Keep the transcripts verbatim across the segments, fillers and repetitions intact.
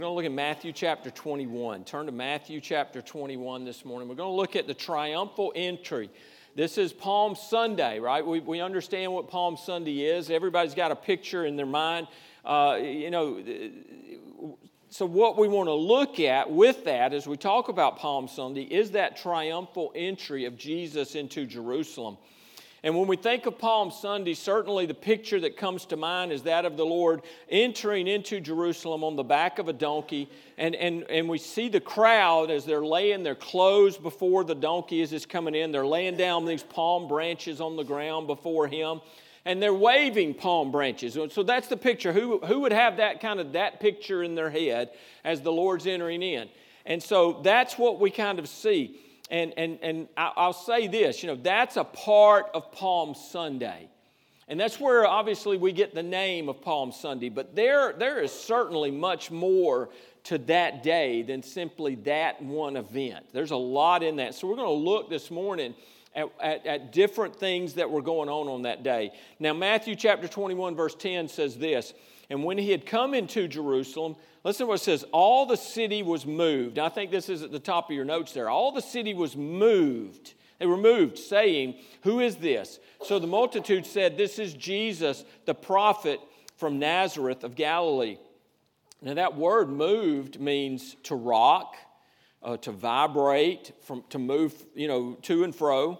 We're going to look at Matthew chapter twenty-one. Turn to Matthew chapter twenty-one this morning. We're going to look at the triumphal entry. This is Palm Sunday, right? We, we understand what Palm Sunday is. Everybody's got a picture in their mind. Uh, you know, so what we want to look at with that as we talk about Palm Sunday is that triumphal entry of Jesus into Jerusalem. And when we think of Palm Sunday, certainly the picture that comes to mind is that of the Lord entering into Jerusalem on the back of a donkey. And, and, and we see the crowd as they're laying their clothes before the donkey as it's coming in. They're laying down these palm branches on the ground before him. And they're waving palm branches. So that's the picture. Who, who would have that kind of that picture in their head as the Lord's entering in? And so that's what we kind of see. And, and, and I'll say this, you know, that's a part of Palm Sunday. And that's where obviously we get the name of Palm Sunday. But there, there is certainly much more to that day than simply that one event. There's a lot in that. So we're going to look this morning at, at, at different things that were going on on that day. Now Matthew chapter twenty-one verse ten says this, "And when he had come into Jerusalem," listen to what it says, "all the city was moved." I think this is at the top of your notes there. All the city was moved. They were moved, saying, "Who is this?" So the multitude said, "This is Jesus, the prophet from Nazareth of Galilee." Now that word moved means to rock, uh, to vibrate, from to move, you know, to and fro.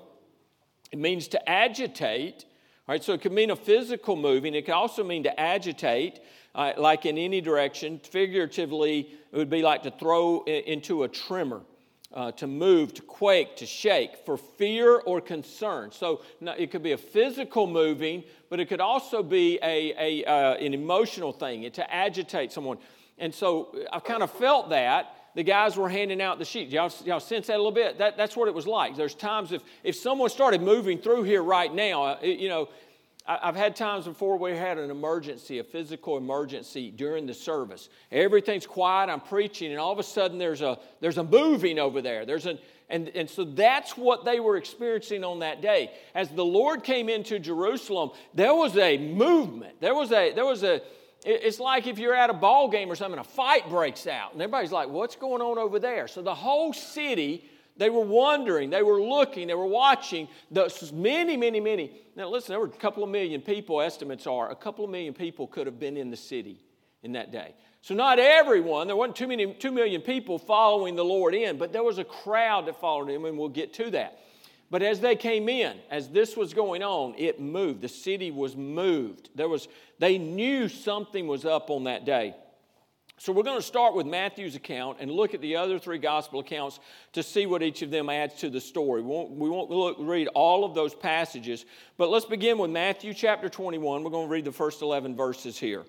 It means to agitate. All right, so it could mean a physical moving. It could also mean to agitate. Uh, like in any direction. Figuratively, it would be like to throw into a tremor, uh, to move, to quake, to shake, for fear or concern. So it could be a physical moving, but it could also be a, a uh, an emotional thing, to agitate someone. And so I kind of felt that. The guys were handing out the sheets. Y'all, y'all sense that a little bit? That, that's what it was like. There's times if, if someone started moving through here right now, it, you know, I've had times before we had an emergency, a physical emergency during the service. Everything's quiet, I'm preaching, and all of a sudden there's a there's a moving over there. There's an and, and so that's what they were experiencing on that day. As the Lord came into Jerusalem, there was a movement. There was a there was a it's like if you're at a ball game or something, a fight breaks out, and everybody's like, "What's going on over there?" So the whole city, they were wondering, they were looking, they were watching. The, many, many, many. Now listen, there were a couple of million people, estimates are, a couple of million people could have been in the city in that day. So not everyone, there wasn't too many, two million people following the Lord in, but there was a crowd that followed him, and we'll get to that. But as they came in, as this was going on, it moved. The city was moved. There was, they knew something was up on that day. So we're going to start with Matthew's account and look at the other three gospel accounts to see what each of them adds to the story. We won't, we won't look, read all of those passages, but let's begin with Matthew chapter twenty-one. We're going to read the first eleven verses here.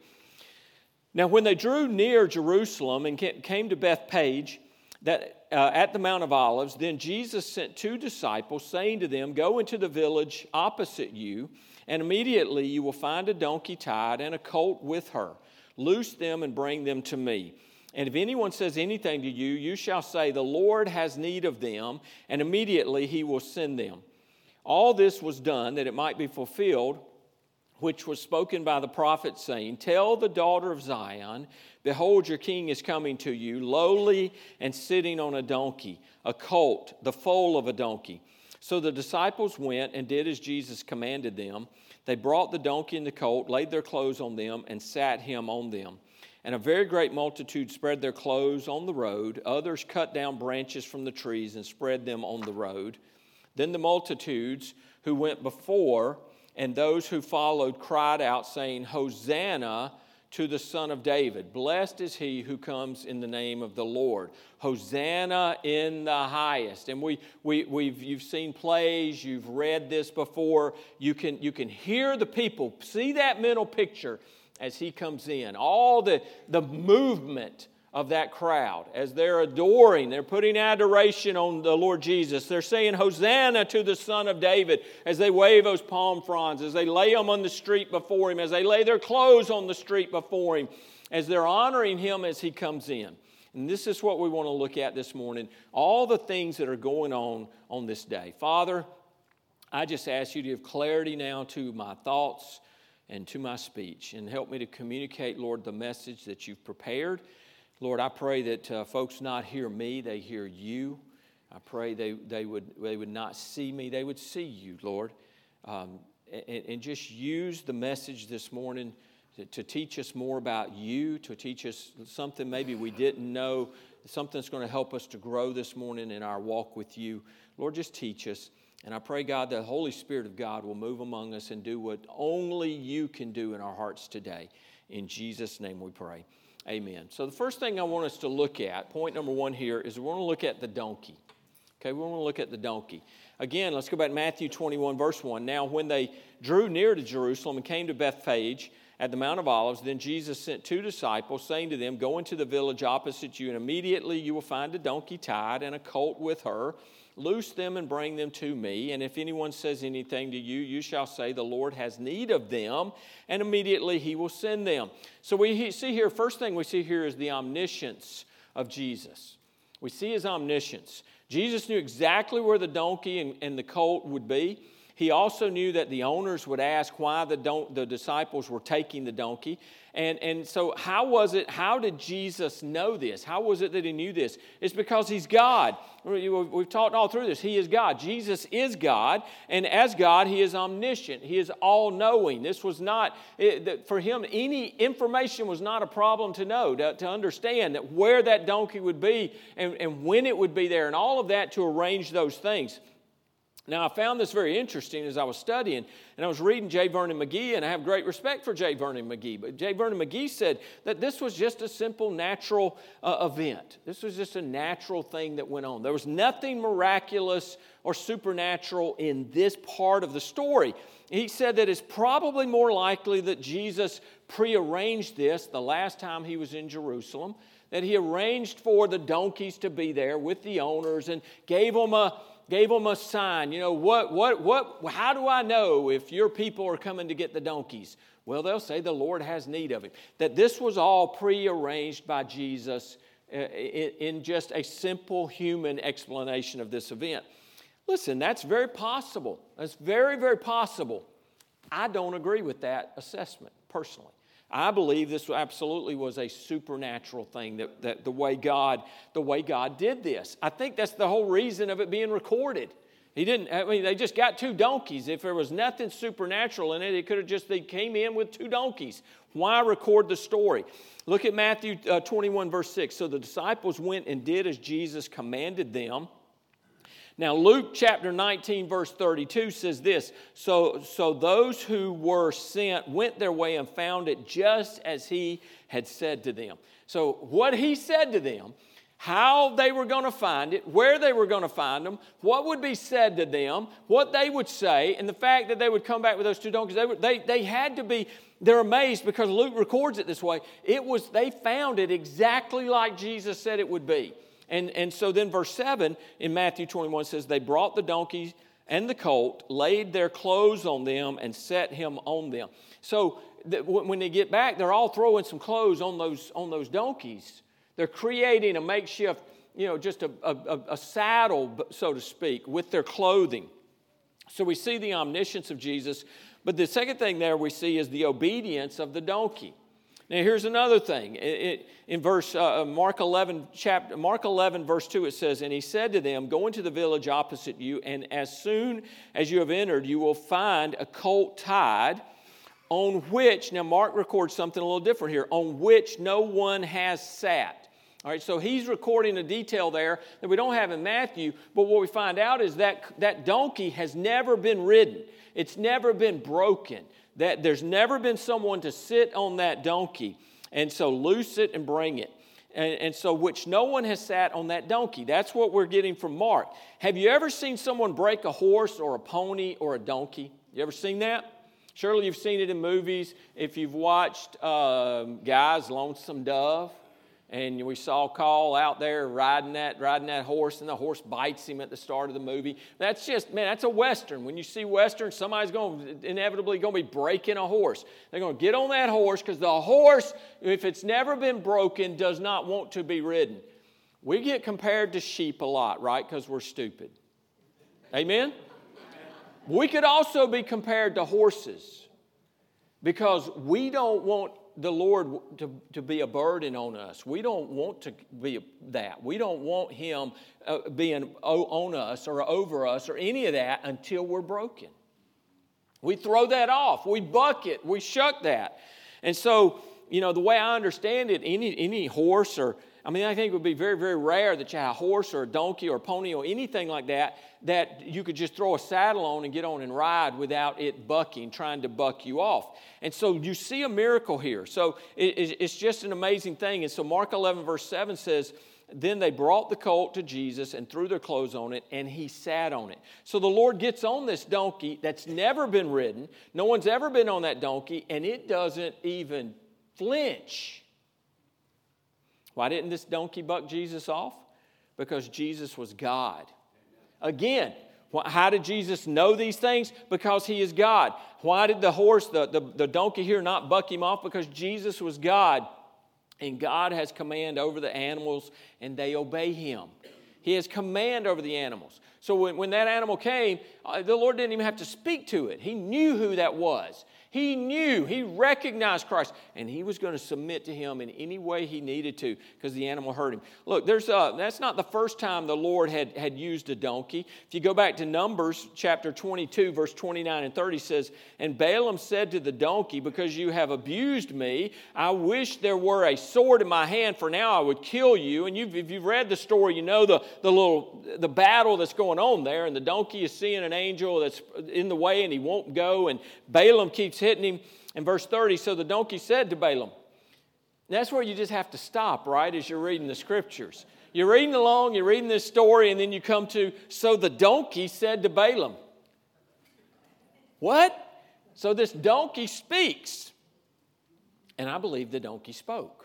"Now when they drew near Jerusalem and came to Bethphage, that uh, at the Mount of Olives, then Jesus sent two disciples, saying to them, 'Go into the village opposite you, and immediately you will find a donkey tied and a colt with her. Loose them and bring them to me. And if anyone says anything to you, you shall say, the Lord has need of them, and immediately he will send them.' All this was done that it might be fulfilled, which was spoken by the prophet, saying, 'Tell the daughter of Zion, behold, your king is coming to you, lowly and sitting on a donkey, a colt, the foal of a donkey.' So the disciples went and did as Jesus commanded them. They brought the donkey and the colt, laid their clothes on them, and sat him on them. And a very great multitude spread their clothes on the road. Others cut down branches from the trees and spread them on the road. Then the multitudes who went before and those who followed cried out, saying, Hosanna to the Son of David. Blessed is he who comes in the name of the Lord. Hosanna in the highest." And we, we, we've, you've seen plays, you've read this before. You can, you can hear the people, see that mental picture as he comes in. All the, the movement of that crowd as they're adoring, they're putting adoration on the Lord Jesus. They're saying, Hosanna to the Son of David, as they wave those palm fronds, as they lay them on the street before him, as they lay their clothes on the street before him, as they're honoring him as he comes in. And this is what we want to look at this morning, all the things that are going on on this day. Father, I just ask you to give clarity now to my thoughts and to my speech, and help me to communicate, Lord, the message that you've prepared. Lord, I pray that uh, folks not hear me, they hear you. I pray they, they, would, they would not see me, they would see you, Lord. Um, and, and just use the message this morning to, to teach us more about you, to teach us something maybe we didn't know, something that's going to help us to grow this morning in our walk with you. Lord, just teach us. And I pray, God, that the Holy Spirit of God will move among us and do what only you can do in our hearts today. In Jesus' name we pray. Amen. So the first thing I want us to look at, point number one here, is we want to look at the donkey. Okay, we want to look at the donkey. Again, let's go back to Matthew twenty-one, verse one. Now, when they drew near to Jerusalem and came to Bethphage at the Mount of Olives, then Jesus sent two disciples, saying to them, go into the village opposite you, and immediately you will find a donkey tied and a colt with her. Loose them and bring them to me. And if anyone says anything to you, you shall say, the Lord has need of them, and immediately he will send them. So we see here, first thing we see here is the omniscience of Jesus. We see his omniscience. Jesus knew exactly where the donkey and, and the colt would be. He also knew that the owners would ask why the, don- the disciples were taking the donkey. And, and so how was it, how did Jesus know this? How was it that he knew this? It's because he's God. We've talked all through this. He is God. Jesus is God. And as God, he is omniscient. He is all-knowing. This was not, it, for him, any information was not a problem to know, to, to understand that where that donkey would be and, and when it would be there and all of that to arrange those things. Now, I found this very interesting as I was studying, and I was reading J. Vernon McGee, and I have great respect for J. Vernon McGee, but J. Vernon McGee said that this was just a simple natural uh, event. This was just a natural thing that went on. There was nothing miraculous or supernatural in this part of the story. He said that it's probably more likely that Jesus prearranged this the last time he was in Jerusalem, that he arranged for the donkeys to be there with the owners and gave them a Gave them a sign. You know, what, what, what, how do I know if your people are coming to get the donkeys? Well, they'll say the Lord has need of him. That this was all prearranged by Jesus uh, in, in just a simple human explanation of this event. Listen, that's very possible. That's very, very possible. I don't agree with that assessment, personally. I believe this absolutely was a supernatural thing, that, that the way God, the way God did this. I think that's the whole reason of it being recorded. He didn't, I mean, they just got two donkeys. If there was nothing supernatural in it, it could have just, they came in with two donkeys. Why record the story? Look at Matthew uh, twenty-one, verse six. So the disciples went and did as Jesus commanded them. Now, Luke chapter nineteen, verse thirty-two says this, so, so those who were sent went their way and found it just as he had said to them. So what he said to them, how they were going to find it, where they were going to find them, what would be said to them, what they would say, and the fact that they would come back with those two donkeys, they, were, they, they had to be, they're amazed because Luke records it this way. It was, they found it exactly like Jesus said it would be. And, and so then verse seven in Matthew twenty-one says, they brought the donkey and the colt, laid their clothes on them, and set him on them. So th- when they get back, they're all throwing some clothes on those, on those donkeys. They're creating a makeshift, you know, just a, a, a saddle, so to speak, with their clothing. So we see the omniscience of Jesus. But the second thing there we see is the obedience of the donkey. Now, here's another thing. It, it, in verse uh, Mark eleven, chapter Mark eleven, verse two, it says, and he said to them, go into the village opposite you, and as soon as you have entered, you will find a colt tied, on which, now Mark records something a little different here, on which no one has sat. All right, so he's recording a detail there that we don't have in Matthew, but what we find out is that that donkey has never been ridden. It's never been broken. That there's never been someone to sit on that donkey, and so loose it and bring it. And, and so which no one has sat on that donkey. That's what we're getting from Mark. Have you ever seen someone break a horse or a pony or a donkey? You ever seen that? Surely you've seen it in movies. If you've watched uh, Guy's Lonesome Dove, and we saw Carl out there riding that riding that horse, and the horse bites him at the start of the movie. That's just, man, that's a Western. When you see Western, somebody's going to, inevitably going to be breaking a horse. They're going to get on that horse because the horse, if it's never been broken, does not want to be ridden. We get compared to sheep a lot, right? Because we're stupid. Amen? We could also be compared to horses because we don't want the Lord to, to be a burden on us. We don't want to be that. We don't want Him uh, being on us or over us or any of that until we're broken. We throw that off. We buck it. We shuck that. And so, you know, the way I understand it, any any horse or, I mean, I think it would be very, very rare that you have a horse or a donkey or a pony or anything like that, that you could just throw a saddle on and get on and ride without it bucking, trying to buck you off. And so you see a miracle here. So it, it's just an amazing thing. And so Mark eleven verse seven says, then they brought the colt to Jesus and threw their clothes on it, and He sat on it. So the Lord gets on this donkey that's never been ridden. No one's ever been on that donkey, and it doesn't even flinch. Why didn't this donkey buck Jesus off? Because Jesus was God. Again, how did Jesus know these things? Because He is God. Why did the horse, the, the, the donkey here, not buck Him off? Because Jesus was God. And God has command over the animals, and they obey Him. He has command over the animals. So when, when that animal came, uh, the Lord didn't even have to speak to it. He knew who that was. He knew, He recognized Christ, and He was going to submit to Him in any way He needed to because the animal hurt Him. Look, there's uh, that's not the first time the Lord had, had used a donkey. If you go back to Numbers chapter twenty-two, verse twenty-nine and thirty says, and Balaam said to the donkey, because you have abused me, I wish there were a sword in my hand, for now I would kill you. And you've, if you've read the story, you know the, the little the battle that's going on there, and the donkey is seeing an angel that's in the way, and he won't go, and Balaam keeps hitting him. In verse thirty, so the donkey said to Balaam, that's where you just have to stop, right, as you're reading the scriptures. You're reading along, you're reading this story, and then you come to, so the donkey said to Balaam. What? So this donkey speaks. And I believe the donkey spoke.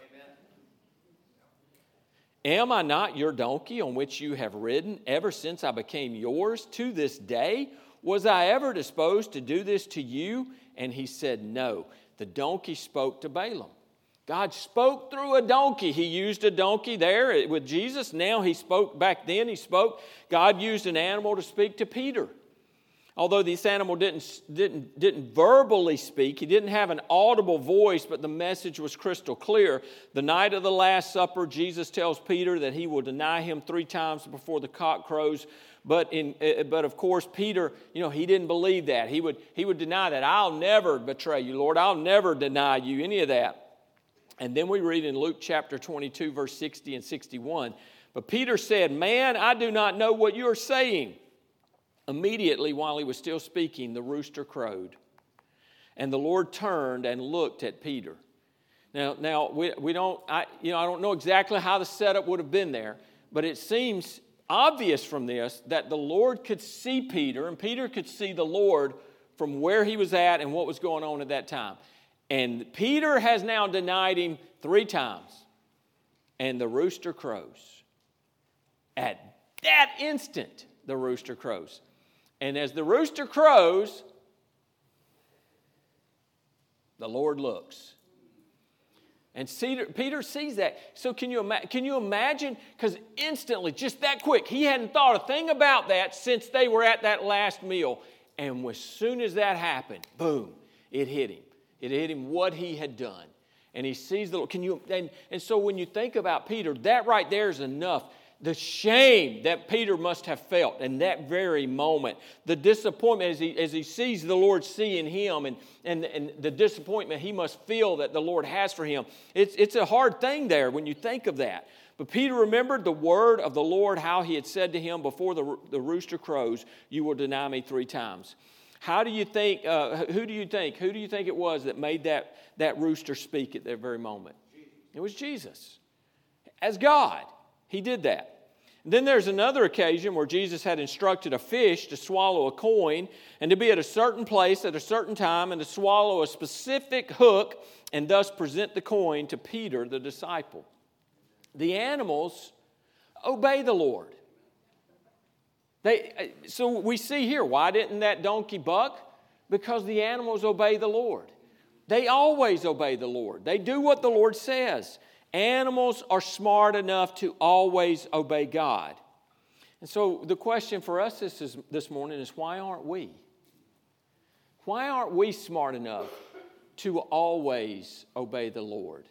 Amen. Am I not your donkey on which you have ridden ever since I became yours to this day? Was I ever disposed to do this to you? And he said, no. The donkey spoke to Balaam. God spoke through a donkey. He used a donkey there with Jesus. Now He spoke. Back then He spoke. God used an animal to speak to Peter. Although this animal didn't, didn't, didn't verbally speak, he didn't have an audible voice, but the message was crystal clear. The night of the Last Supper, Jesus tells Peter that He will deny Him three times before the cock crows. But in, but of course, Peter, you know, he didn't believe that. He would, he would deny that. I'll never betray you, Lord. I'll never deny you, any of that. And then we read in Luke chapter twenty-two, verse sixty and sixty-one. But Peter said, man, I do not know what you are saying. Immediately, while he was still speaking, the rooster crowed. And the Lord turned and looked at Peter. Now, now we, we don't, I, you know, I don't know exactly how the setup would have been there, but it seems obvious from this that the Lord could see Peter, and Peter could see the Lord from where he was at and what was going on at that time. And Peter has now denied Him three times. And the rooster crows. At that instant, the rooster crows. And as the rooster crows, the Lord looks. And Peter sees that. So can you, ima- can you imagine? Because instantly, just that quick, he hadn't thought a thing about that since they were at that last meal. And as soon as that happened, boom, it hit him. It hit him what he had done. And he sees the Lord. Can you? And, and so when you think about Peter, that right there is enough. The shame that Peter must have felt in that very moment, the disappointment as he, as he sees the Lord seeing him, and, and, and the disappointment he must feel that the Lord has for him. It's, it's a hard thing there when you think of that. But Peter remembered the word of the Lord, how He had said to him, before the, the rooster crows, you will deny me three times. How do you think, uh, who do you think, who do you think it was that made that, that rooster speak at that very moment? It was Jesus. As God. He did that. And then there's another occasion where Jesus had instructed a fish to swallow a coin and to be at a certain place at a certain time and to swallow a specific hook and thus present the coin to Peter, the disciple. The animals obey the Lord. They, so we see here, why didn't that donkey buck? Because the animals obey the Lord. They always obey the Lord. They do what the Lord says. Animals are smart enough to always obey God. And so the question for us this, is, this morning is, why aren't we? Why aren't we smart enough to always obey the Lord.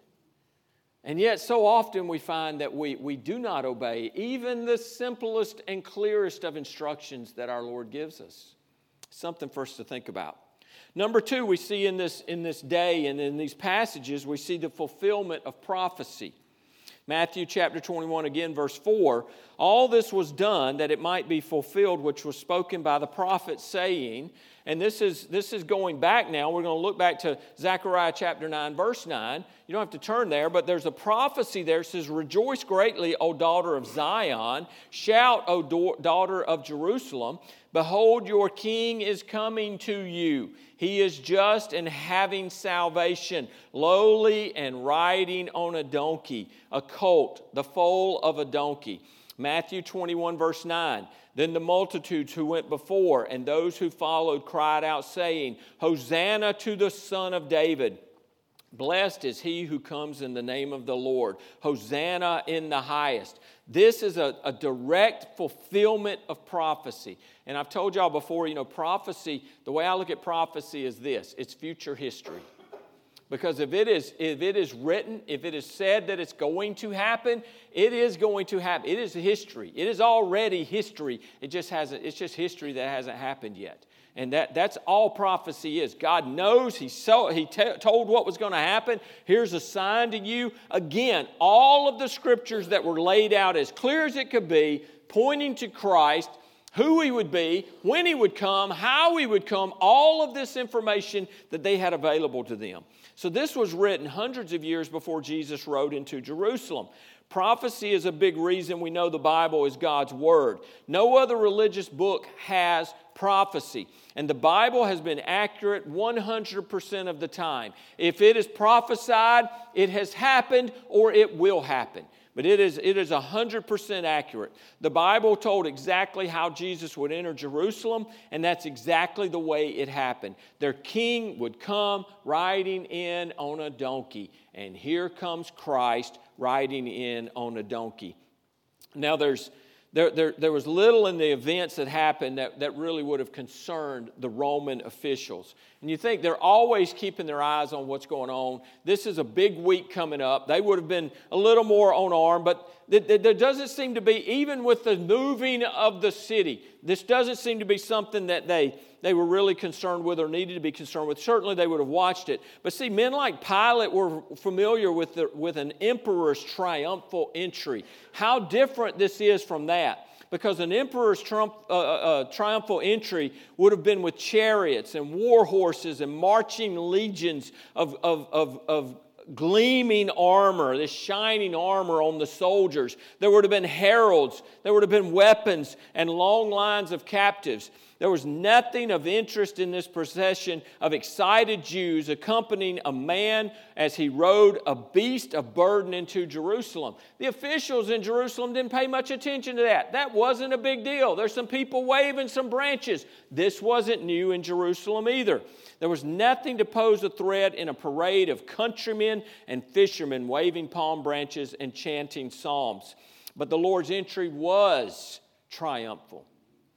And yet so often we find that we, we do not obey even the simplest and clearest of instructions that our Lord gives us. Something for us to think about. Number two, we see in this, in this day and in these passages, we see the fulfillment of prophecy. Matthew chapter twenty-one, again, verse four, all this was done that it might be fulfilled, which was spoken by the prophet, saying, and this is, this is going back now, we're going to look back to Zechariah chapter nine, verse nine. You don't have to turn there, but there's a prophecy there. It says, rejoice greatly, O daughter of Zion. Shout, O do- daughter of Jerusalem. Behold, your king is coming to you. He is just and having salvation, lowly and riding on a donkey, a colt, the foal of a donkey. Matthew twenty-one, verse nine. Then the multitudes who went before and those who followed cried out, saying, Hosanna to the Son of David. Blessed is he who comes in the name of the Lord. Hosanna in the highest. This is a, a direct fulfillment of prophecy. And I've told y'all before, you know, prophecy, the way I look at prophecy is this. It's future history. Because if it is, if it is written, if it is said that it's going to happen, it is going to happen. It is history. It is already history. It just hasn't, it's just history that hasn't happened yet. And that, that's all prophecy is. God knows. He, so, he t- told what was going to happen. Here's a sign to you. Again, all of the scriptures that were laid out as clear as it could be, pointing to Christ, who He would be, when He would come, how He would come, all of this information that they had available to them. So this was written hundreds of years before Jesus rode into Jerusalem. Prophecy is a big reason we know the Bible is God's Word. No other religious book has prophecy. And the Bible has been accurate one hundred percent of the time. If it is prophesied, it has happened or it will happen. But it is, it is one hundred percent accurate. The Bible told exactly how Jesus would enter Jerusalem, and that's exactly the way it happened. Their king would come riding in on a donkey, and here comes Christ riding in on a donkey. Now there's There, there, there was little in the events that happened that, that really would have concerned the Roman officials. And you think they're always keeping their eyes on what's going on. This is a big week coming up. They would have been a little more on arm, but th- there doesn't seem to be, even with the moving of the city, this doesn't seem to be something that they, they were really concerned with or needed to be concerned with. Certainly they would have watched it. But see, men like Pilate were familiar with, the, with an emperor's triumphal entry. How different this is from that. Because an emperor's trump, uh, uh, triumphal entry would have been with chariots and war horses and marching legions of, of, of, of gleaming armor, this shining armor on the soldiers. There would have been heralds. There would have been weapons and long lines of captives. There was nothing of interest in this procession of excited Jews accompanying a man as he rode a beast of burden into Jerusalem. The officials in Jerusalem didn't pay much attention to that. That wasn't a big deal. There's some people waving some branches. This wasn't new in Jerusalem either. There was nothing to pose a threat in a parade of countrymen and fishermen waving palm branches and chanting psalms. But the Lord's entry was triumphal.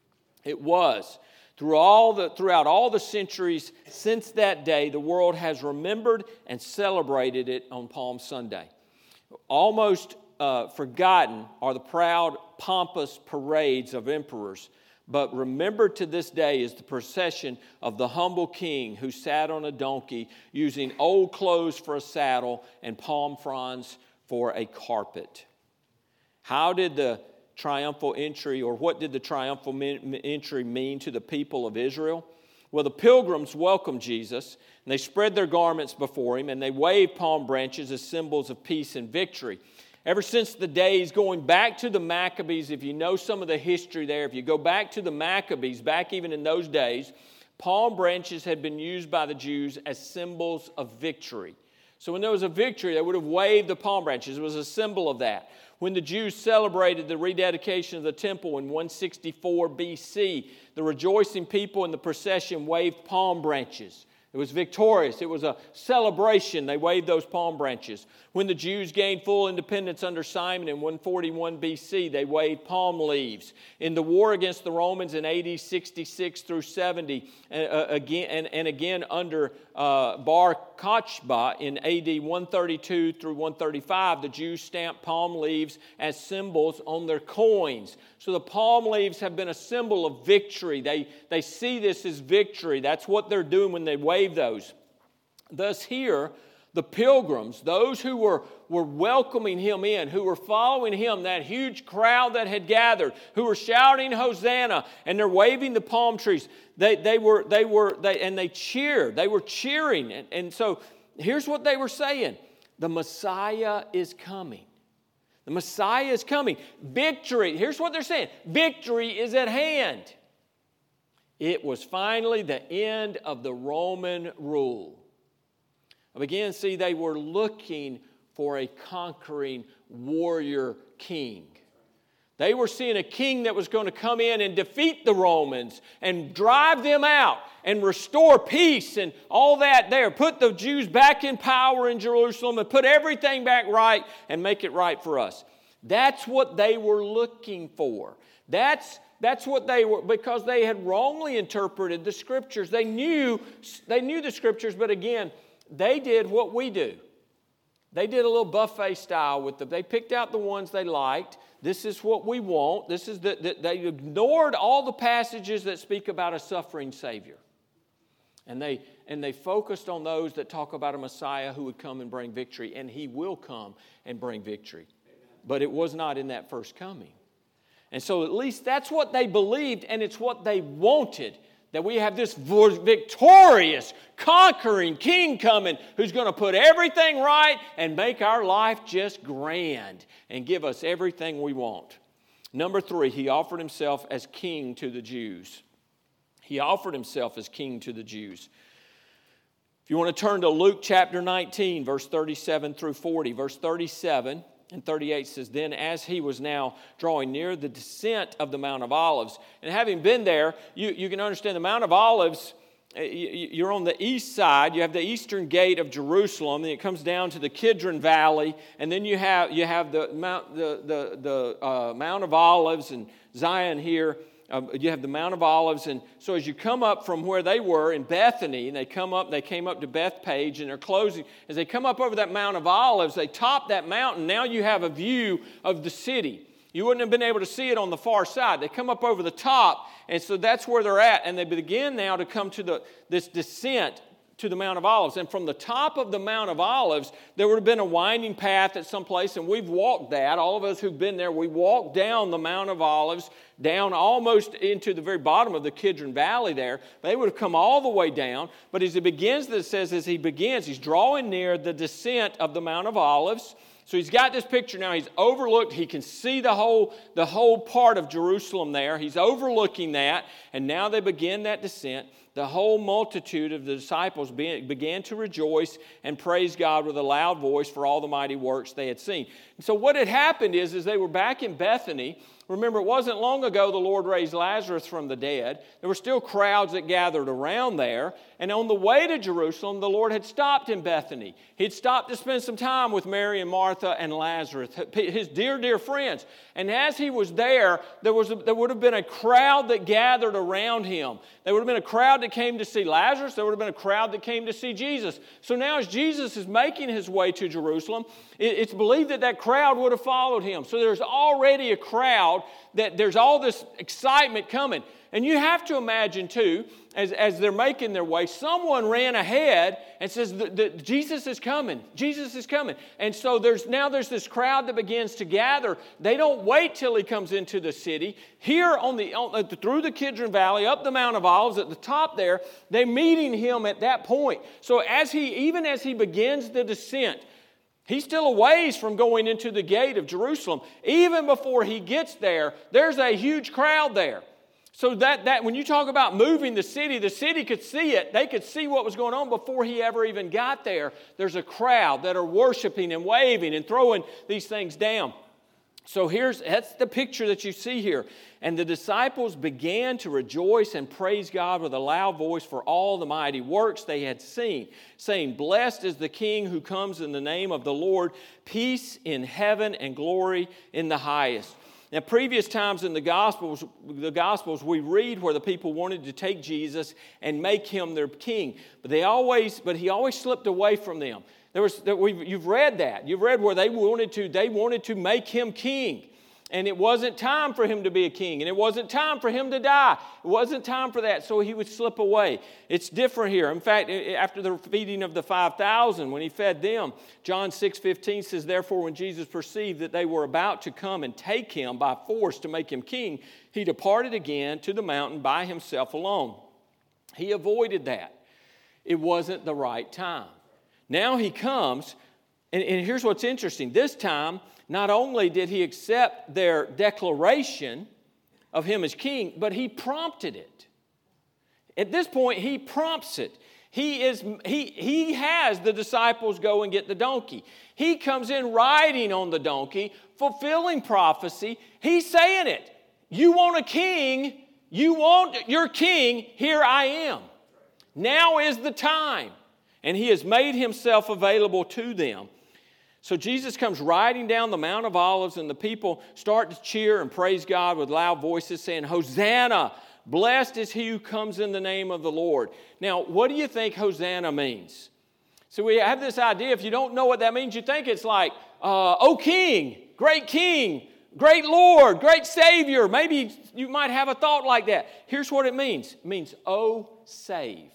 It was. Through all the, throughout all the centuries since that day, the world has remembered and celebrated it on Palm Sunday. Almost uh, forgotten are the proud, pompous parades of emperors, but remembered to this day is the procession of the humble king who sat on a donkey using old clothes for a saddle and palm fronds for a carpet. How did the triumphal entry, or what did the triumphal entry mean to the people of Israel? Well, the pilgrims welcomed Jesus, and they spread their garments before Him, and they waved palm branches as symbols of peace and victory. Ever since the days going back to the Maccabees, if you know some of the history there, if you go back to the Maccabees, back even in those days, palm branches had been used by the Jews as symbols of victory. So when there was a victory, they would have waved the palm branches. It was a symbol of that. When the Jews celebrated the rededication of the temple in one sixty-four B C, the rejoicing people in the procession waved palm branches. It was victorious. It was a celebration. They waved those palm branches. When the Jews gained full independence under Simon in one forty-one B C, they waved palm leaves. In the war against the Romans in A D sixty-six through seventy, uh, again, and, and again under uh, Bar Kokhba in A D one thirty-two through one thirty-five, the Jews stamped palm leaves as symbols on their coins. So the palm leaves have been a symbol of victory. They, they see this as victory. That's what they're doing when they wave those. Thus here, the pilgrims, those who were, were welcoming him in, who were following him, that huge crowd that had gathered, who were shouting Hosanna, and they're waving the palm trees. They, they were, they were, they, and they cheered. They were cheering. And, and so here's what they were saying. The Messiah is coming. The Messiah is coming. Victory, here's what they're saying. Victory is at hand. It was finally the end of the Roman rule. Again, see, they were looking for a conquering warrior king. They were seeing a king that was going to come in and defeat the Romans and drive them out and restore peace and all that there. Put the Jews back in power in Jerusalem and put everything back right and make it right for us. That's what they were looking for. That's, that's what they were, because they had wrongly interpreted the Scriptures. They knew, they knew the Scriptures, but again, they did what we do. They did a little buffet style with them. They picked out the ones they liked. This is what we want. This is the, the, they ignored all the passages that speak about a suffering Savior. And they, and they focused on those that talk about a Messiah who would come and bring victory. And He will come and bring victory. But it was not in that first coming. And so at least that's what they believed, and it's what they wanted. That we have this victorious, conquering king coming who's going to put everything right and make our life just grand and give us everything we want. Number three, He offered Himself as king to the Jews. He offered Himself as king to the Jews. If you want to turn to Luke chapter nineteen, verse thirty-seven through forty, verse thirty-seven and thirty-eight says, Then as He was now drawing near the descent of the Mount of Olives, and having been there, you, you can understand the Mount of Olives, you're on the east side, you have the eastern gate of Jerusalem, and it comes down to the Kidron Valley, and then you have you have the Mount the the, the uh, Mount of Olives and Zion here. Uh, you have the Mount of Olives, and so as you come up from where they were in Bethany, and they come up, they came up to Bethpage, and they're closing. As they come up over that Mount of Olives, they top that mountain. Now you have a view of the city. You wouldn't have been able to see it on the far side. They come up over the top, and so that's where they're at. And they begin now to come to the this descent to the Mount of Olives. And from the top of the Mount of Olives, there would have been a winding path at some place, and we've walked that. All of us who've been there, we walked down the Mount of Olives, down almost into the very bottom of the Kidron Valley there. They would have come all the way down. But as he begins, it says as he begins, he's drawing near the descent of the Mount of Olives. So he's got this picture now. He's overlooked. He can see the whole, the whole part of Jerusalem there. He's overlooking that. And now they begin that descent. The whole multitude of the disciples began to rejoice and praise God with a loud voice for all the mighty works they had seen. And so what had happened is, is they were back in Bethany. Remember, it wasn't long ago the Lord raised Lazarus from the dead. There were still crowds that gathered around there. And on the way to Jerusalem, the Lord had stopped in Bethany. He'd stopped to spend some time with Mary and Martha and Lazarus, his dear, dear friends. And as he was there, there, was a, there would have been a crowd that gathered around him. There would have been a crowd that came to see Lazarus. There would have been a crowd that came to see Jesus. So now as Jesus is making his way to Jerusalem, it's believed that that crowd would have followed him. So there's already a crowd, that there's all this excitement coming. And you have to imagine too, as, as they're making their way, someone ran ahead and says, the, the, Jesus is coming, Jesus is coming. And so there's now there's this crowd that begins to gather. They don't wait till he comes into the city. Here on the on, through the Kidron Valley, up the Mount of Olives, at the top there, they're meeting him at that point. So as he, even as he begins the descent, he's still a ways from going into the gate of Jerusalem. Even before he gets there, there's a huge crowd there. So that, that when you talk about moving the city, the city could see it. They could see what was going on before he ever even got there. There's a crowd that are worshiping and waving and throwing these things down. So here's, that's the picture that you see here. And the disciples began to rejoice and praise God with a loud voice for all the mighty works they had seen, saying, "Blessed is the King who comes in the name of the Lord, peace in heaven and glory in the highest." Now, previous times in the Gospels, the Gospels, we read where the people wanted to take Jesus and make him their king, but they always, but he always slipped away from them. There was, there, we've, you've read that. You've read where they wanted to, they wanted to make him king. And it wasn't time for him to be a king. And it wasn't time for him to die. It wasn't time for that, so he would slip away. It's different here. In fact, after the feeding of the five thousand, when he fed them, John six fifteen says, "Therefore, when Jesus perceived that they were about to come and take him by force to make him king, he departed again to the mountain by himself alone." He avoided that. It wasn't the right time. Now he comes, and, and here's what's interesting. This time, not only did he accept their declaration of him as king, but he prompted it. At this point, he prompts it. He, is, he, he has the disciples go and get the donkey. He comes in riding on the donkey, fulfilling prophecy. He's saying it. You want a king, you want your king, here I am. Now is the time. And he has made himself available to them. So Jesus comes riding down the Mount of Olives, and the people start to cheer and praise God with loud voices, saying, "Hosanna! Blessed is he who comes in the name of the Lord." Now, what do you think Hosanna means? So we have this idea, if you don't know what that means, you think it's like, uh, "Oh King, great King, great Lord, great Savior." Maybe you might have a thought like that. Here's what it means. It means, "Oh, save."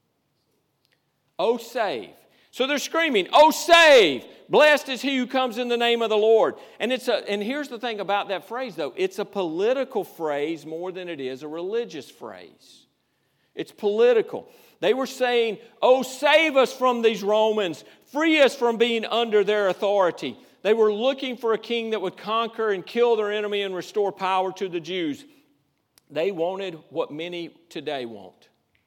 Oh, save. So they're screaming, "Oh, save! Blessed is he who comes in the name of the Lord." And it's a, and here's the thing about that phrase, though. It's a political phrase more than it is a religious phrase. It's political. They were saying, "Oh, save us from these Romans. Free us from being under their authority." They were looking for a king that would conquer and kill their enemy and restore power to the Jews. They wanted what many today want.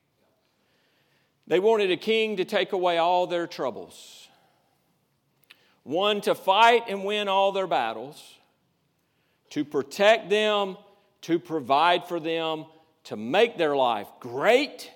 They wanted a king to take away all their troubles. One to fight and win all their battles. To protect them, to provide for them, to make their life great,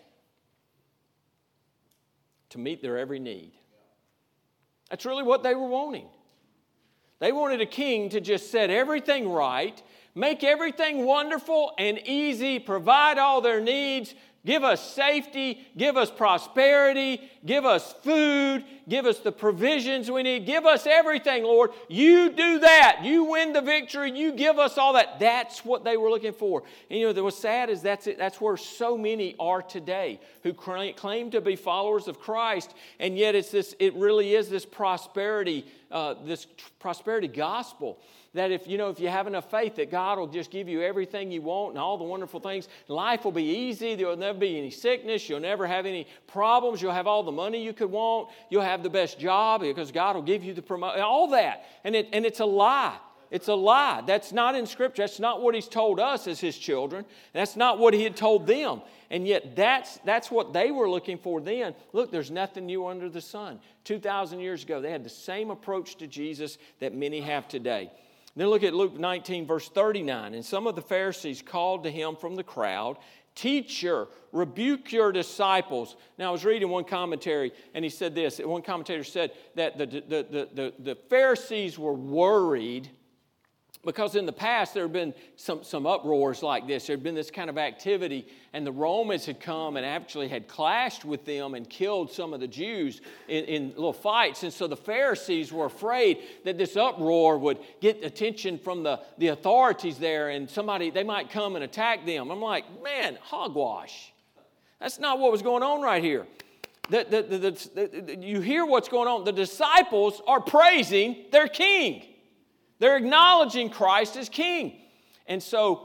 to meet their every need. That's really what they were wanting. They wanted a king to just set everything right, make everything wonderful and easy, provide all their needs, give us safety, give us prosperity, give us food, give us the provisions we need, give us everything, Lord. You do that. You win the victory. You give us all that. That's what they were looking for. And you know, what's sad is that's it. That's where so many are today who claim to be followers of Christ, and yet it's this. It really is this prosperity, uh, this prosperity gospel. That if, you know, if you have enough faith that God will just give you everything you want and all the wonderful things, life will be easy, there will never be any sickness, you'll never have any problems, you'll have all the money you could want, you'll have the best job because God will give you the promotion, all that. And, it, and it's a lie. It's a lie. That's not in Scripture. That's not what He's told us as His children. That's not what He had told them. And yet that's, that's what they were looking for then. Look, there's nothing new under the sun. two thousand years ago, they had the same approach to Jesus that many have today. Then look at Luke nineteen, verse thirty-nine. "And some of the Pharisees called to him from the crowd, 'Teacher, rebuke your disciples.'" Now, I was reading one commentary, and he said this. One commentator said that the, the, the, the, the Pharisees were worried because in the past there had been some, some uproars like this. There had been this kind of activity, and the Romans had come and actually had clashed with them and killed some of the Jews in, in little fights. And so the Pharisees were afraid that this uproar would get attention from the, the authorities there, and somebody, they might come and attack them. I'm like, man, hogwash. That's not what was going on right here. The, the, the, the, the, you hear what's going on. The disciples are praising their king. They're acknowledging Christ as king. And so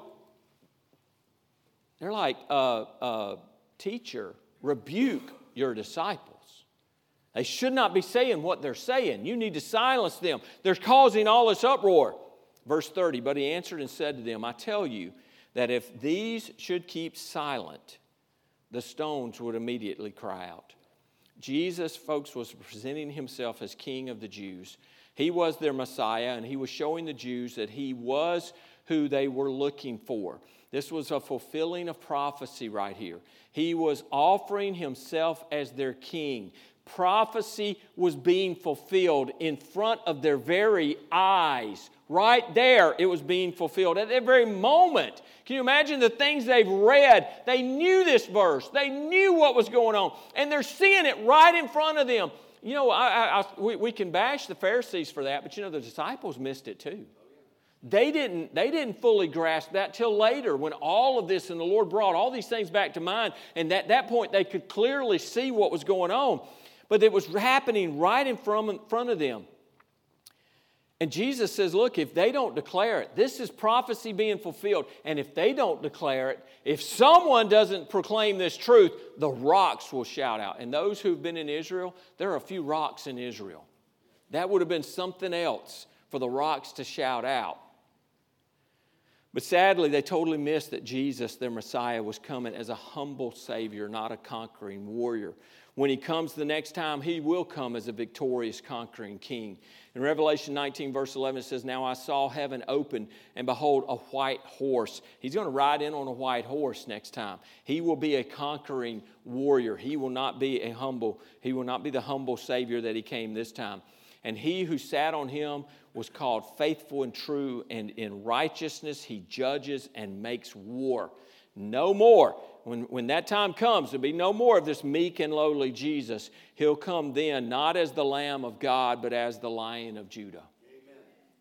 they're like, uh, uh, "Teacher, rebuke your disciples. They should not be saying what they're saying. You need to silence them. They're causing all this uproar." Verse thirty, "But he answered and said to them, 'I tell you that if these should keep silent, the stones would immediately cry out.'" Jesus, folks, was presenting himself as King of the Jews. He was their Messiah, and he was showing the Jews that he was who they were looking for. This was a fulfilling of prophecy right here. He was offering himself as their king. Prophecy was being fulfilled in front of their very eyes. Right there, it was being fulfilled. At that very moment, can you imagine the things they've read? They knew this verse. They knew what was going on. And they're seeing it right in front of them. You know, I, I, we, we can bash the Pharisees for that, but you know, the disciples missed it too. They didn't, they didn't fully grasp that till later when all of this and the Lord brought all these things back to mind. And at that point, they could clearly see what was going on. But it was happening right in front, front of them. And Jesus says, look, if they don't declare it, this is prophecy being fulfilled. And if they don't declare it, if someone doesn't proclaim this truth, the rocks will shout out. And those who've been in Israel, there are a few rocks in Israel. That would have been something else for the rocks to shout out. But sadly, they totally missed that Jesus, their Messiah, was coming as a humble Savior, not a conquering warrior. When he comes the next time, he will come as a victorious, conquering king. In Revelation nineteen, verse eleven, it says, now I saw heaven open, and behold, a white horse. He's going to ride in on a white horse next time. He will be a conquering warrior. He will not be a humble, he will not be the humble Savior that he came this time. And he who sat on him was called faithful and true, and in righteousness he judges and makes war. No more. When, when that time comes, there'll be no more of this meek and lowly Jesus. He'll come then, not as the Lamb of God, but as the Lion of Judah. Amen.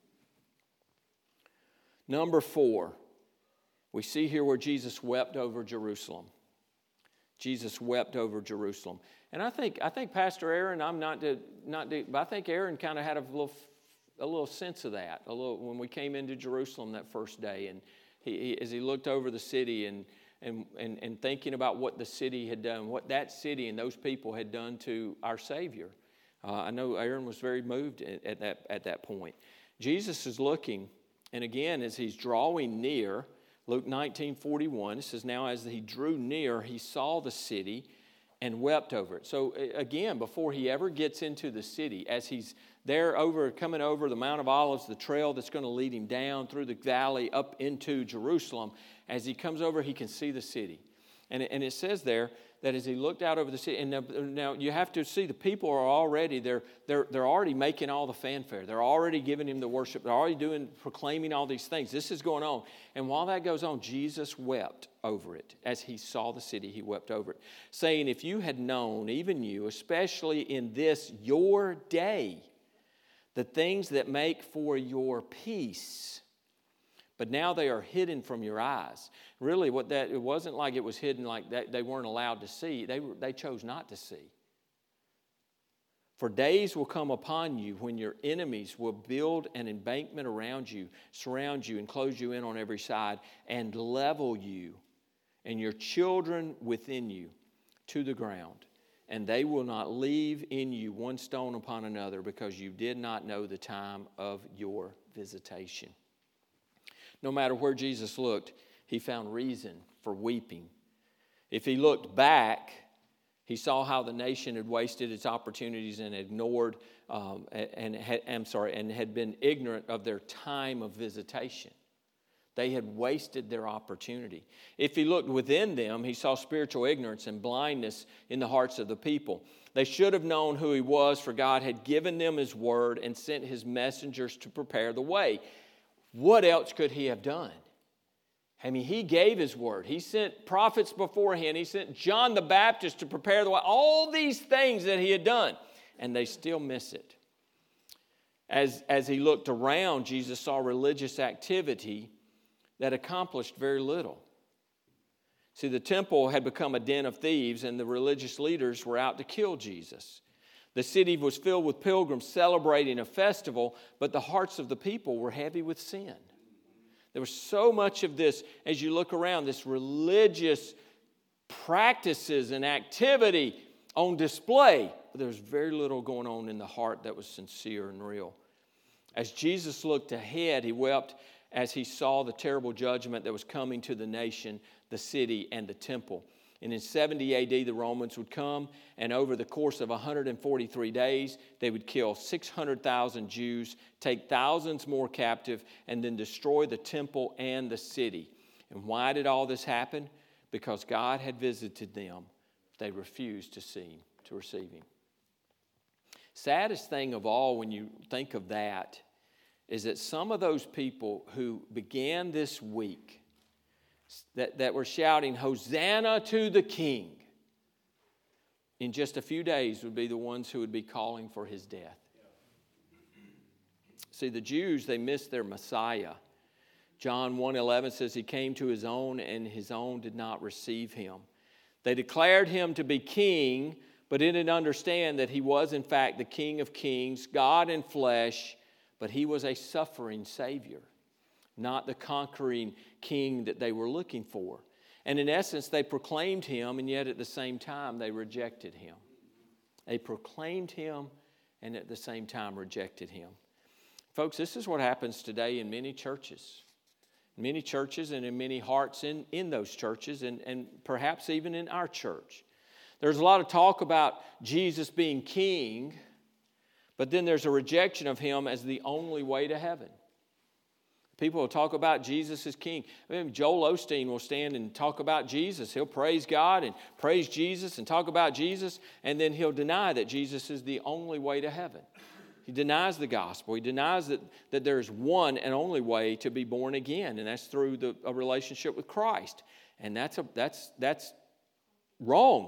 Number four, we see here where Jesus wept over Jerusalem. Jesus wept over Jerusalem. And I think I think Pastor Aaron, I'm not to, not to, but I think Aaron kind of had a little a little sense of that. A little when we came into Jerusalem that first day, and he, he as he looked over the city and and and and thinking about what the city had done, what that city and those people had done to our Savior. Uh, I know Aaron was very moved at, at that at that point. Jesus is looking, and again as he's drawing near. Luke nineteen forty-one, it says, now as he drew near, he saw the city and wept over it. So again, before he ever gets into the city, as he's there over, coming over the Mount of Olives, the trail that's going to lead him down through the valley up into Jerusalem, as he comes over, he can see the city. And it, and it says there that as he looked out over the city, and now, now you have to see the people are already, they're, they're, they're already making all the fanfare. They're already giving him the worship. They're already doing, proclaiming all these things. This is going on. And while that goes on, Jesus wept over it. As he saw the city, he wept over it, saying, if you had known, even you, especially in this your day, the things that make for your peace, but now they are hidden from your eyes. Really, what that it wasn't like it was hidden like that they weren't allowed to see. They they chose not to see. For days will come upon you when your enemies will build an embankment around you, surround you, and close you in on every side, and level you and your children within you to the ground. And they will not leave in you one stone upon another, because you did not know the time of your visitation. No matter where Jesus looked, he found reason for weeping. If he looked back, he saw how the nation had wasted its opportunities and ignored, um, and had, I'm sorry, and had been ignorant of their time of visitation. They had wasted their opportunity. If he looked within them, he saw spiritual ignorance and blindness in the hearts of the people. They should have known who he was, for God had given them his word and sent his messengers to prepare the way. What else could he have done? I mean, he gave his word. He sent prophets beforehand. He sent John the Baptist to prepare the way. All these things that he had done, and they still miss it. As, as he looked around, Jesus saw religious activity that accomplished very little. See, the temple had become a den of thieves, and the religious leaders were out to kill Jesus. The city was filled with pilgrims celebrating a festival, but the hearts of the people were heavy with sin. There was so much of this, as you look around, this religious practices and activity on display, but there was very little going on in the heart that was sincere and real. As Jesus looked ahead, he wept as he saw the terrible judgment that was coming to the nation, the city, and the temple. And in seventy A D, the Romans would come, and over the course of one hundred forty-three days, they would kill six hundred thousand Jews, take thousands more captive, and then destroy the temple and the city. And why did all this happen? Because God had visited them. They refused to see him, to receive him. Saddest thing of all when you think of that is that some of those people who began this week that, that were shouting, Hosanna to the King, in just a few days would be the ones who would be calling for his death. See, the Jews, they missed their Messiah. John one eleven says he came to his own and his own did not receive him. They declared him to be king, but didn't understand that he was in fact the King of Kings, God in flesh, but he was a suffering Savior, not the conquering king that they were looking for. And in essence, they proclaimed him, and yet at the same time, they rejected him. They proclaimed him, and at the same time rejected him. Folks, this is what happens today in many churches. Many churches and in many hearts in, in those churches, and, and perhaps even in our church. There's a lot of talk about Jesus being king, but then there's a rejection of him as the only way to heaven. People will talk about Jesus as king. I mean, Joel Osteen will stand and talk about Jesus. He'll praise God and praise Jesus and talk about Jesus, and then he'll deny that Jesus is the only way to heaven. He denies the gospel. He denies that, that there's one and only way to be born again, and that's through the, a relationship with Christ. And that's a, that's that's wrong.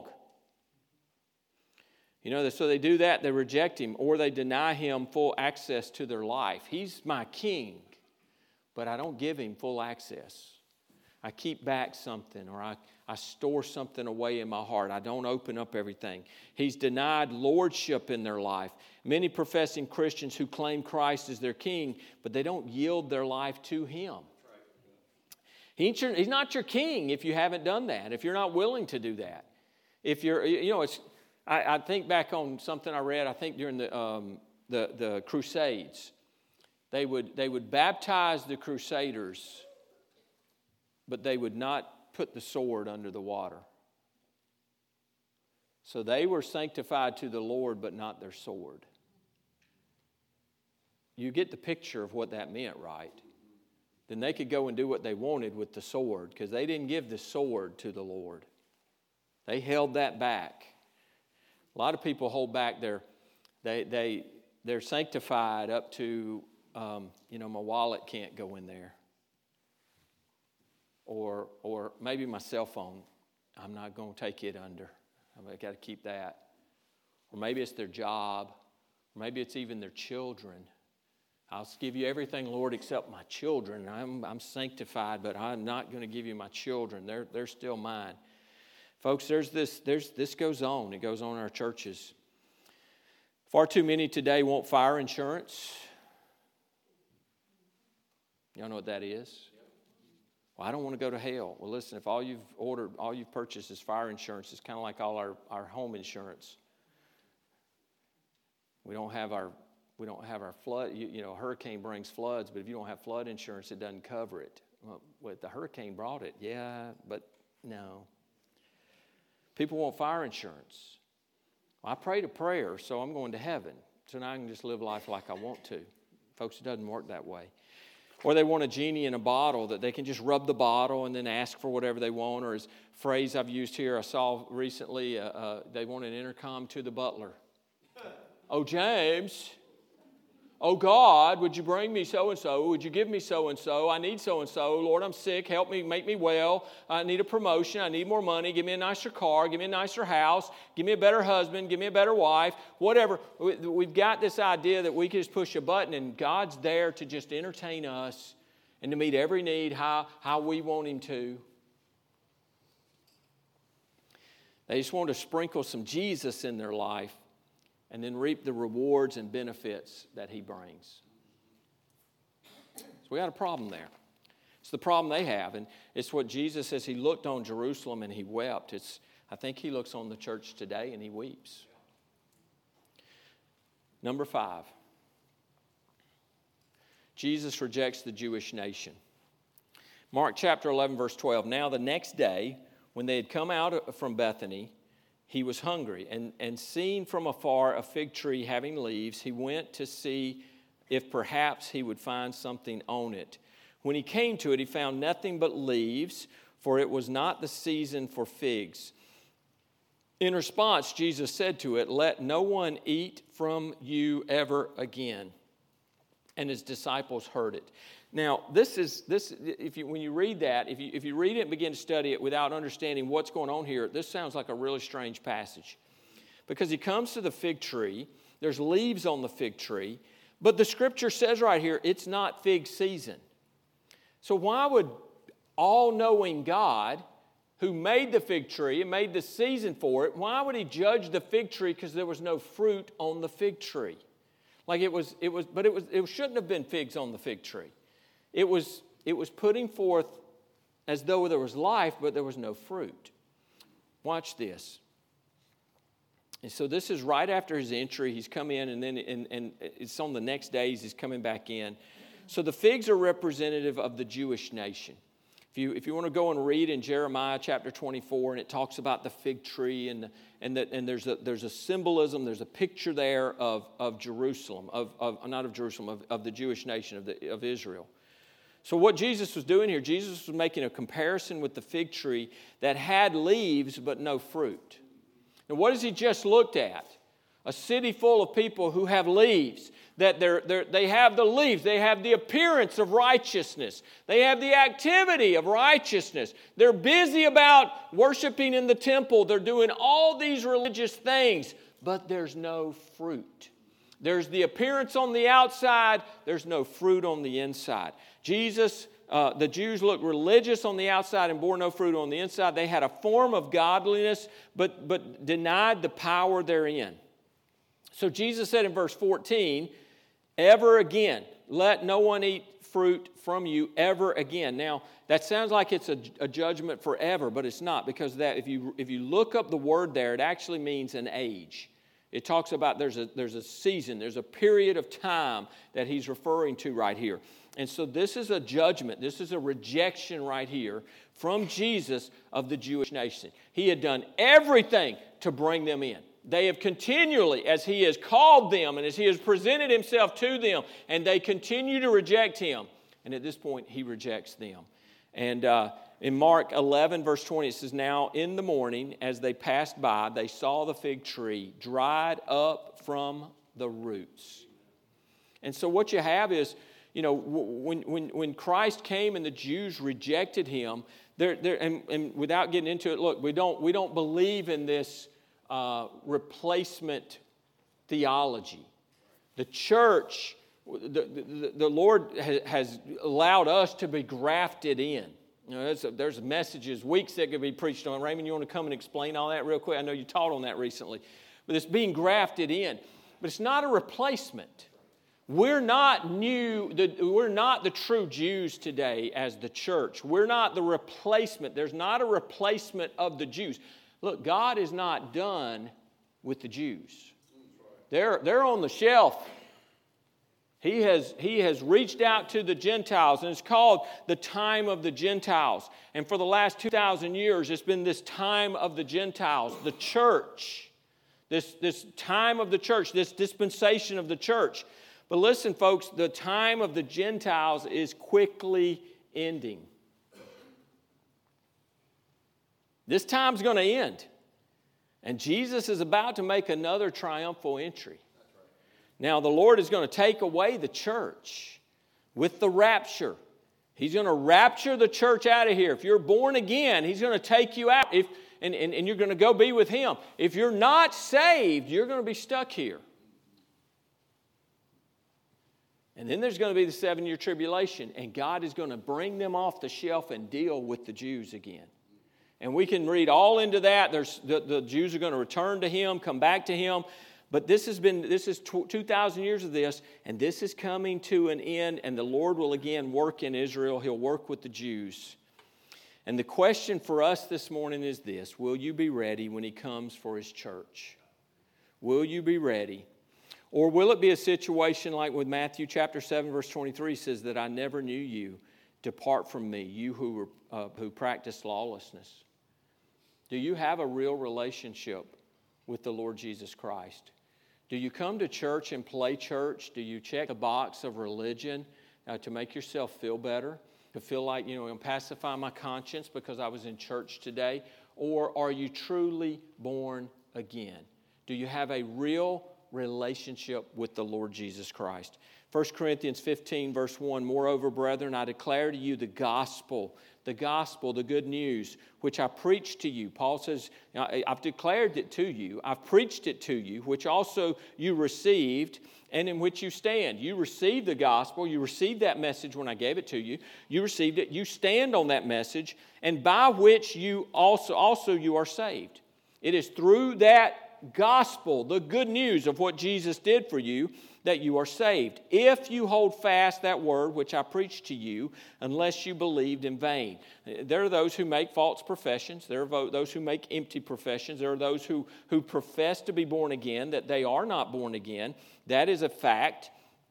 You know, so they do that, they reject him, or they deny him full access to their life. He's my king, but I don't give him full access. I keep back something, or I, I store something away in my heart. I don't open up everything. He's denied lordship in their life. Many professing Christians who claim Christ as their king, but they don't yield their life to him. He ain't your, he's not your king if you haven't done that, if you're not willing to do that. If you're, you know, it's, I, I think back on something I read, I think during the, um, the, the Crusades. They would, they would baptize the Crusaders, but they would not put the sword under the water. So they were sanctified to the Lord, but not their sword. You get the picture of what that meant, right? Then they could go and do what they wanted with the sword, because they didn't give the sword to the Lord. They held that back. A lot of people hold back their, they, they, they're sanctified up to, um, you know, my wallet can't go in there. Or, or maybe my cell phone, I'm not going to take it under. I've got to keep that. Or maybe it's their job. Or maybe it's even their children. I'll give you everything, Lord, except my children. I'm, I'm sanctified, but I'm not going to give you my children. They're, they're still mine. Folks, there's this, there's, this goes on. It goes on in our churches. Far too many today want fire insurance. Y'all know what that is? Well, I don't want to go to hell. Well, listen, if all you've ordered, all you've purchased is fire insurance, it's kind of like all our, our home insurance. We don't have our we don't have our flood. You, you know, a hurricane brings floods, but if you don't have flood insurance, it doesn't cover it. Well, well, the hurricane brought it, yeah, but no. People want fire insurance. Well, I prayed a prayer, so I'm going to heaven. So now I can just live life like I want to. Folks, it doesn't work that way. Or they want a genie in a bottle that they can just rub the bottle and then ask for whatever they want. Or as phrase I've used here, I saw recently, uh, uh, they want an intercom to the butler. Oh, James, oh, God, would you bring me so-and-so? Would you give me so-and-so? I need so-and-so. Lord, I'm sick. Help me, make me well. I need a promotion. I need more money. Give me a nicer car. Give me a nicer house. Give me a better husband. Give me a better wife. Whatever. We've got this idea that we can just push a button and God's there to just entertain us and to meet every need how, how we want Him to. They just want to sprinkle some Jesus in their life and then reap the rewards and benefits that He brings. So we got a problem there. It's the problem they have, and it's what Jesus says. He looked on Jerusalem and He wept. It's, I think He looks on the church today and He weeps. Number five, Jesus rejects the Jewish nation. Mark chapter eleven, verse twelve. Now the next day, When they had come out from Bethany, he was hungry. And, and seeing from afar a fig tree having leaves, he went to see if perhaps he would find something on it. When he came to it, he found nothing but leaves, for it was not the season for figs. In response, Jesus said to it, "Let no one eat from you ever again." And his disciples heard it. Now, this is this. If you when you read that, if you if you read it and begin to study it without understanding what's going on here, this sounds like a really strange passage. Because he comes to the fig tree, there's leaves on the fig tree, but the scripture says right here, it's not fig season. So why would all-knowing God, who made the fig tree and made the season for it, why would he judge the fig tree because there was no fruit on the fig tree? Like it was, it was, but it was, it shouldn't have been figs on the fig tree. It was, it was putting forth as though there was life, but there was no fruit. Watch this. And so this is right after his entry. He's come in, and then and, and it's on the next days he's coming back in. So the figs are representative of the Jewish nation. If you, if you want to go and read in Jeremiah chapter twenty-four, and it talks about the fig tree, and, and, the, and there's, a, there's a symbolism, there's a picture there of, of Jerusalem, of, of not of Jerusalem, of, of the Jewish nation, of, the, of Israel. So what Jesus was doing here, Jesus was making a comparison with the fig tree that had leaves but no fruit. Now what has he just looked at? A city full of people who have leaves. That they're, they're, they have the leaves. They have the appearance of righteousness. They have the activity of righteousness. They're busy about worshiping in the temple. They're doing all these religious things, but there's no fruit. There's the appearance on the outside. There's no fruit on the inside. Jesus, uh, the Jews looked religious on the outside and bore no fruit on the inside. They had a form of godliness, but, but denied the power therein. So Jesus said in verse fourteen, "Ever again, let no one eat fruit from you ever again." Now, that sounds like it's a, a judgment forever, but it's not, because that if you if you look up the word there, it actually means an age. It talks about there's a there's a season, there's a period of time that he's referring to right here. And so this is a judgment, this is a rejection right here from Jesus of the Jewish nation. He had done everything to bring them in. They have continually, as he has called them and as he has presented himself to them, and they continue to reject him. And at this point, he rejects them. And uh, in Mark eleven, verse twenty, it says, "Now in the morning, as they passed by, they saw the fig tree dried up from the roots." And so what you have is, you know, when, when, when Christ came and the Jews rejected him, they're, they're, and, and without getting into it, look, we don't, we don't believe in this Uh, replacement theology. The church, the, the, the Lord has, has allowed us to be grafted in. You know, there's, a, there's messages, weeks that could be preached on. Raymond, you want to come and explain all that real quick? I know you taught on that recently. But it's being grafted in. But it's not a replacement. We're not new, the, we're not the true Jews today as the church. We're not the replacement. There's not a replacement of the Jews. Look, God is not done with the Jews. They're, they're on the shelf. He has, he has reached out to the Gentiles, and it's called the time of the Gentiles. And for the last two thousand years, it's been this time of the Gentiles, the church. This, this time of the church, this dispensation of the church. But listen, folks, the time of the Gentiles is quickly ending. This time's going to end. And Jesus is about to make another triumphal entry. Now, the Lord is going to take away the church with the rapture. He's going to rapture the church out of here. If you're born again, He's going to take you out, if, and, and, and you're going to go be with Him. If you're not saved, you're going to be stuck here. And then there's going to be the seven-year tribulation, and God is going to bring them off the shelf and deal with the Jews again. And we can read all into that. There's, the, the Jews are going to return to Him, come back to Him. But this has been, this is two thousand years of this, and this is coming to an end, and the Lord will again work in Israel. He'll work with the Jews. And the question for us this morning is this: will you be ready when He comes for His church? Will you be ready? Or will it be a situation like with Matthew chapter seven, verse twenty-three says that I never knew you. Depart from me, you who, were, uh, who practice lawlessness. Do you have a real relationship with the Lord Jesus Christ? Do you come to church and play church? Do you check the box of religion uh, to make yourself feel better? To feel like, you know, I'm pacifying my conscience because I was in church today? Or are you truly born again? Do you have a real relationship with the Lord Jesus Christ? First Corinthians fifteen, verse one, moreover, brethren, I declare to you the gospel, the gospel, the good news, which I preached to you. Paul says, I've declared it to you, I've preached it to you, which also you received, and in which you stand. You received the gospel, you received that message when I gave it to you, you received it, you stand on that message, and by which you also, also you are saved. It is through that gospel, the good news of what Jesus did for you, that you are saved, if you hold fast that word which I preached to you, unless you believed in vain. There are those who make false professions. There are those who make empty professions. There are those who, who profess to be born again, that they are not born again. That is a fact.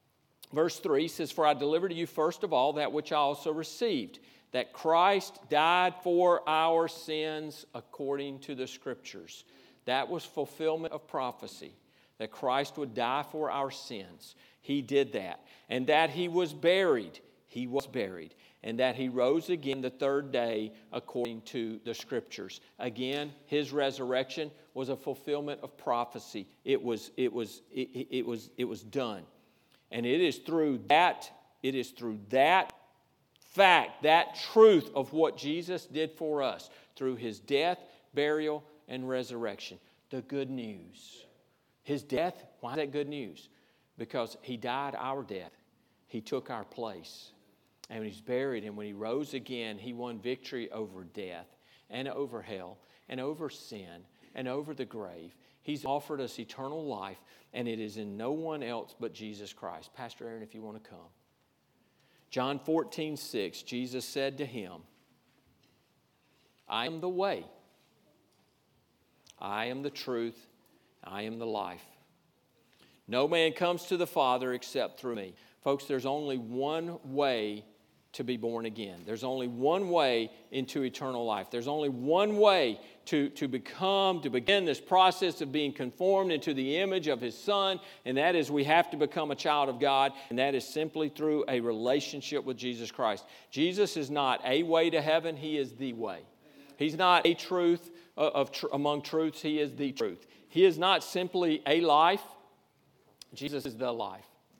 Verse three says, for I delivered to you first of all that which I also received, that Christ died for our sins according to the Scriptures. That was fulfillment of prophecy, that Christ would die for our sins. He did that. And that He was buried. He was buried. And that He rose again the third day according to the Scriptures. Again, His resurrection was a fulfillment of prophecy. It was, it was, it, it was, it was done. And it is through that, it is through that fact, that truth of what Jesus did for us, through His death, burial, and resurrection. The good news. His death, why is that good news? Because He died our death. He took our place. And when He's buried, and when He rose again, He won victory over death and over hell and over sin and over the grave. He's offered us eternal life, and it is in no one else but Jesus Christ. Pastor Aaron, if you want to come. John fourteen six, Jesus said to him, I am the way, I am the truth, I am the life. No man comes to the Father except through me. Folks, there's only one way to be born again. There's only one way into eternal life. There's only one way to, to become, to begin this process of being conformed into the image of His Son, and that is we have to become a child of God, and that is simply through a relationship with Jesus Christ. Jesus is not a way to heaven, He is the way. He's not a truth of, of among truths, He is the truth. He is not simply a life, Jesus is the life.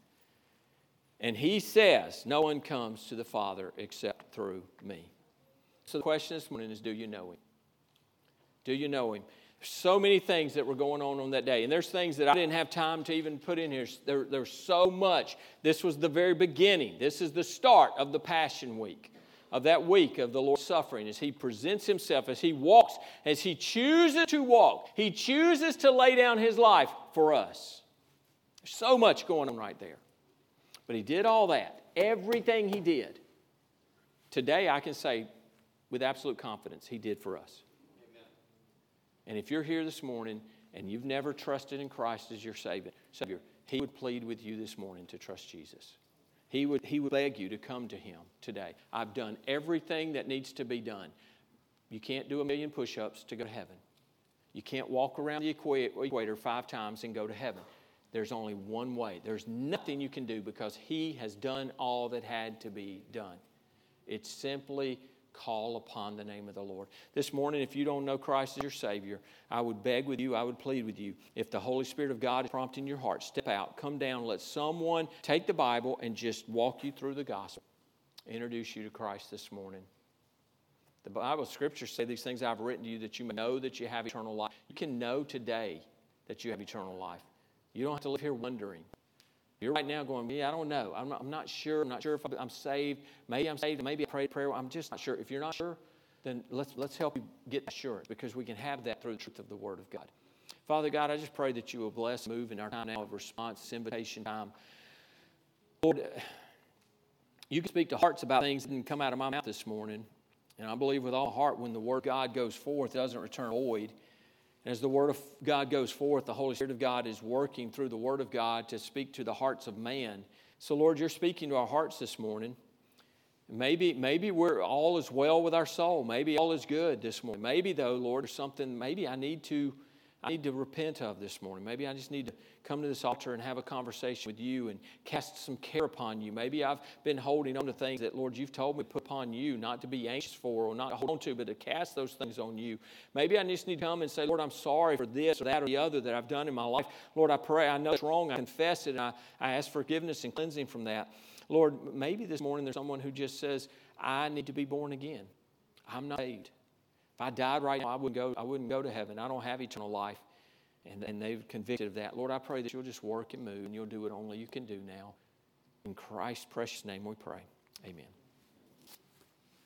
And He says, no one comes to the Father except through me. So the question this morning is, do you know Him? Do you know Him? There's so many things that were going on on that day. And there's things that I didn't have time to even put in here. There, there's so much. This was the very beginning. This is the start of the Passion Week, of that week of the Lord's suffering, as He presents Himself, as He walks, as He chooses to walk. He chooses to lay down His life for us. There's so much going on right there. But He did all that, everything He did. Today I can say with absolute confidence, He did for us. Amen. And if you're here this morning and you've never trusted in Christ as your Savior, He would plead with you this morning to trust Jesus. He would, he would beg you to come to Him today. I've done everything that needs to be done. You can't do a million push-ups to go to heaven. You can't walk around the equator five times and go to heaven. There's only one way. There's nothing you can do because He has done all that had to be done. It's simply call upon the name of the Lord. This morning, if you don't know Christ as your Savior, I would beg with you, I would plead with you, if the Holy Spirit of God is prompting your heart, step out, come down, let someone take the Bible and just walk you through the gospel, introduce you to Christ this morning. The Bible Scriptures say these things I've written to you that you may know that you have eternal life. You can know today that you have eternal life. You don't have to live here wondering. You're right now going, yeah, I don't know. I'm not, I'm not sure. I'm not sure if I'm saved. Maybe I'm saved. Maybe I prayed a prayer. I'm just not sure. If you're not sure, then let's, let's help you get assurance, because we can have that through the truth of the Word of God. Father God, I just pray that you will bless and move in our time now of response, this invitation time. Lord, you can speak to hearts about things that didn't come out of my mouth this morning. And I believe with all heart when the Word of God goes forth, it doesn't return void. And as the Word of God goes forth, the Holy Spirit of God is working through the Word of God to speak to the hearts of man. So, Lord, you're speaking to our hearts this morning. Maybe, maybe we're all is well with our soul. Maybe all is good this morning. Maybe, though, Lord, there's something maybe I need to I need to repent of this morning. Maybe I just need to come to this altar and have a conversation with you and cast some care upon you. Maybe I've been holding on to things that, Lord, you've told me to put upon you, not to be anxious for or not to hold on to, but to cast those things on you. Maybe I just need to come and say, Lord, I'm sorry for this or that or the other that I've done in my life. Lord, I pray, I know it's wrong. I confess it, and I, I ask forgiveness and cleansing from that. Lord, maybe this morning there's someone who just says, I need to be born again. I'm not saved. If I died right now, I wouldn't go, I wouldn't go to heaven. I don't have eternal life. And, and they've convicted of that. Lord, I pray that you'll just work and move, and you'll do what only you can do now. In Christ's precious name we pray. Amen.